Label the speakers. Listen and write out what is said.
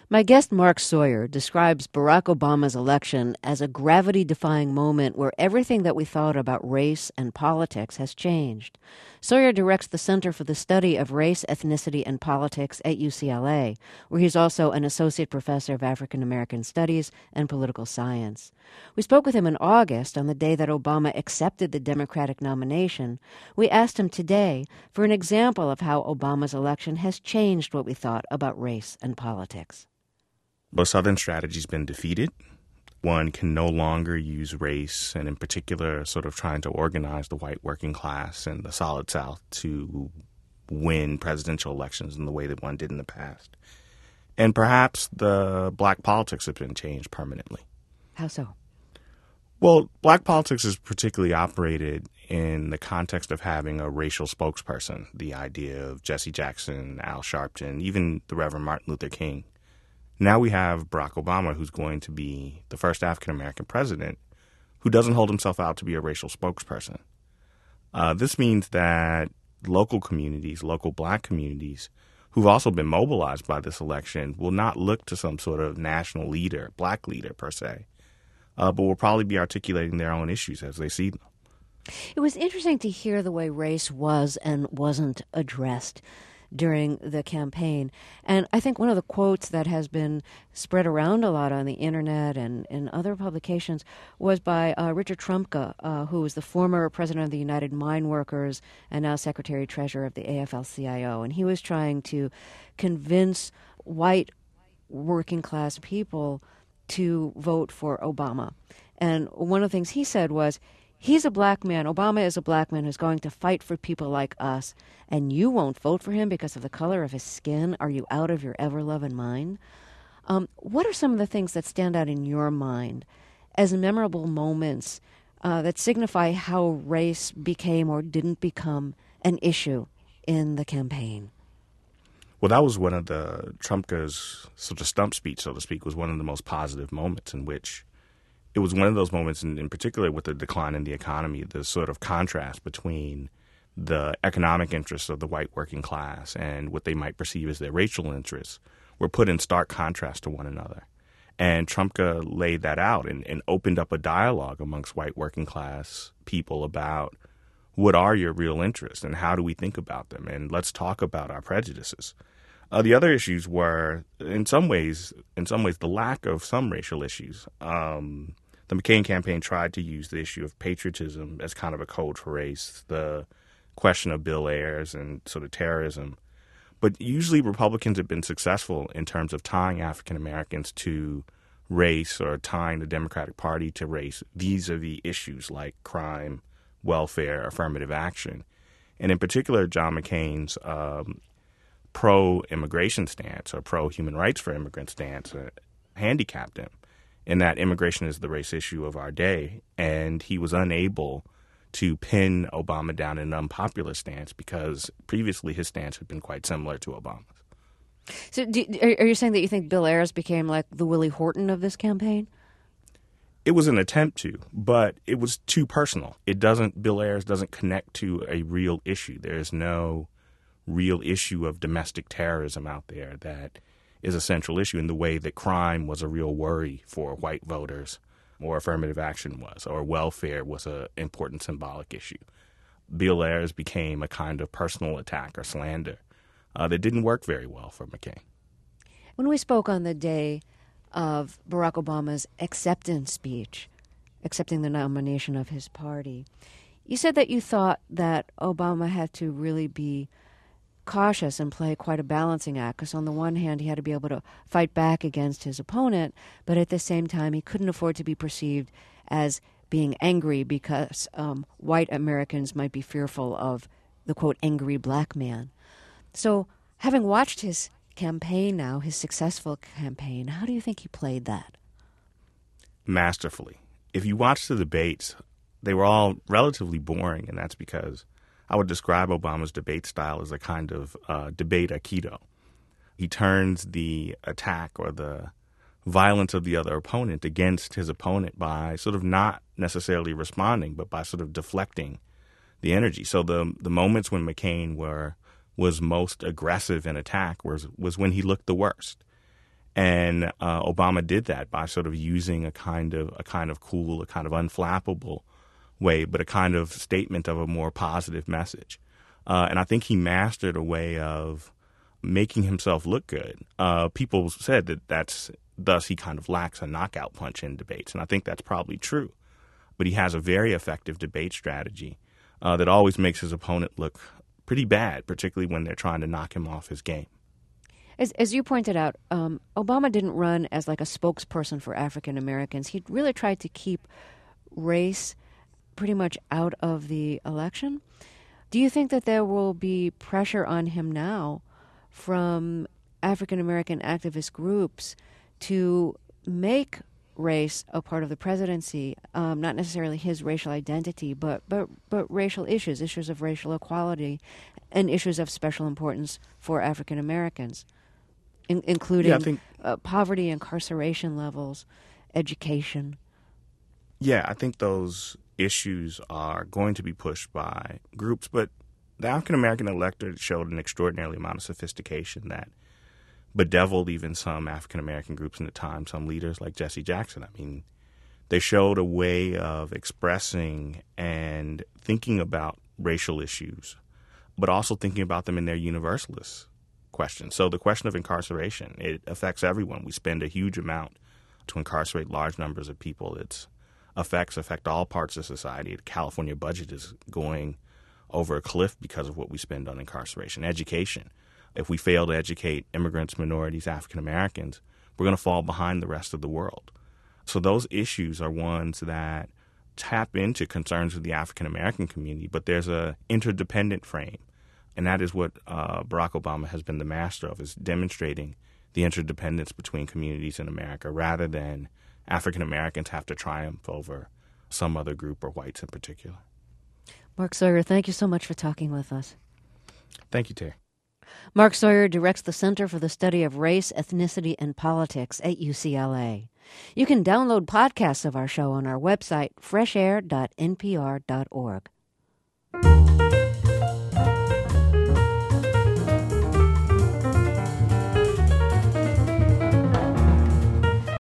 Speaker 1: My guest, Mark Sawyer, describes Barack Obama's election as a gravity-defying moment where everything that we thought about race and politics has changed. Sawyer directs the Center for the Study of Race, Ethnicity, and Politics at UCLA, where he's also an associate professor of African American Studies and Political Science. We spoke with him in August on the day that Obama accepted the Democratic nomination. We asked him today for an example of how Obama's election has changed what we thought about race and politics.
Speaker 2: The Southern strategy's been defeated. One can no longer use race, and in particular, sort of trying to organize the white working class and the Solid South to win presidential elections in the way that one did in the past. And perhaps the black politics have been changed permanently.
Speaker 1: How so?
Speaker 2: Well, black politics is particularly operated in the context of having a racial spokesperson, the idea of Jesse Jackson, Al Sharpton, even the Reverend Martin Luther King. Now we have Barack Obama, who's going to be the first African-American president who doesn't hold himself out to be a racial spokesperson. This means that local communities, local black communities, who've also been mobilized by this election, will not look to some sort of national leader, black leader per se, but will probably be articulating their own issues as they see them.
Speaker 1: It was interesting to hear the way race was and wasn't addressed during the campaign. And I think one of the quotes that has been spread around a lot on the internet and in other publications was by Richard Trumka, who was the former president of the United Mine Workers and now secretary-treasurer of the AFL-CIO. And he was trying to convince white working-class people to vote for Obama. And one of the things he said was, he's a black man. Obama is a black man who's going to fight for people like us, and you won't vote for him because of the color of his skin. Are you out of your ever-loving mind? What are some of the things that stand out in your mind as memorable moments that signify how race became or didn't become an issue in the campaign?
Speaker 2: Well, that was one of Trumka's sort of stump speech, so to speak, was one of the most positive moments in which it was one of those moments, in particular with the decline in the economy, the sort of contrast between the economic interests of the white working class and what they might perceive as their racial interests were put in stark contrast to one another. And Trumka laid that out and opened up a dialogue amongst white working class people about what are your real interests and how do we think about them, and let's talk about our prejudices. The other issues were, in some ways, the lack of some racial issues. The McCain campaign tried to use the issue of patriotism as kind of a code for race, the question of Bill Ayers and sort of terrorism. But usually Republicans have been successful in terms of tying African Americans to race or tying the Democratic Party to race vis-a-vis issues like crime, welfare, affirmative action. And in particular, John McCain's pro-immigration stance or pro-human rights for immigrant stance handicapped him, in that immigration is the race issue of our day, and he was unable to pin Obama down in an unpopular stance because previously his stance had been quite similar to Obama's.
Speaker 1: So are you saying that you think Bill Ayers became like the Willie Horton of this campaign?
Speaker 2: It was an attempt to, but it was too personal. Bill Ayers doesn't connect to a real issue. There's no real issue of domestic terrorism out there that is a central issue in the way that crime was a real worry for white voters, or affirmative action was, or welfare was an important symbolic issue. Bill Ayers became a kind of personal attack or slander that didn't work very well for McCain.
Speaker 1: When we spoke on the day of Barack Obama's acceptance speech, accepting the nomination of his party, you said that you thought that Obama had to really be cautious and play quite a balancing act, because on the one hand he had to be able to fight back against his opponent, but at the same time he couldn't afford to be perceived as being angry because white Americans might be fearful of the, quote, angry black man. So having watched his campaign now, his successful campaign, how do you think he played that?
Speaker 2: Masterfully. If you watch the debates, they were all relatively boring, and that's because I would describe Obama's debate style as a kind of debate aikido. He turns the attack or the violence of the other opponent against his opponent by sort of not necessarily responding, but by sort of deflecting the energy. So the moments when McCain was most aggressive in attack was when he looked the worst. And Obama did that by sort of using a kind of cool, a kind of unflappable way, but a kind of statement of a more positive message. And I think he mastered a way of making himself look good. People said that thus he kind of lacks a knockout punch in debates, and I think that's probably true. But he has a very effective debate strategy that always makes his opponent look pretty bad, particularly when they're trying to knock him off his game.
Speaker 1: As you pointed out, Obama didn't run as like a spokesperson for African Americans. He really tried to keep race pretty much out of the election. Do you think that there will be pressure on him now from African American activist groups to make race a part of the presidency, not necessarily his racial identity, but racial issues of racial equality, and issues of special importance for African Americans, including poverty, incarceration levels, education?
Speaker 2: Yeah, I think those issues are going to be pushed by groups, but the African American electorate showed an extraordinary amount of sophistication that bedeviled even some African American groups in the time, some leaders like Jesse Jackson. I mean, they showed a way of expressing and thinking about racial issues, but also thinking about them in their universalist questions. So the question of incarceration, it affects everyone. We spend a huge amount to incarcerate large numbers of people. Its effects affect all parts of society. The California budget is going over a cliff because of what we spend on incarceration. Education. If we fail to educate immigrants, minorities, African Americans, we're going to fall behind the rest of the world. So those issues are ones that tap into concerns of the African American community, but there's a interdependent frame. And that is what Barack Obama has been the master of, is demonstrating the interdependence between communities in America rather than African Americans have to triumph over some other group or whites in particular.
Speaker 1: Mark Sawyer, thank you so much for talking with us.
Speaker 2: Thank you, Terry.
Speaker 1: Mark Sawyer directs the Center for the Study of Race, Ethnicity, and Politics at UCLA. You can download podcasts of our show on our website, freshair.npr.org.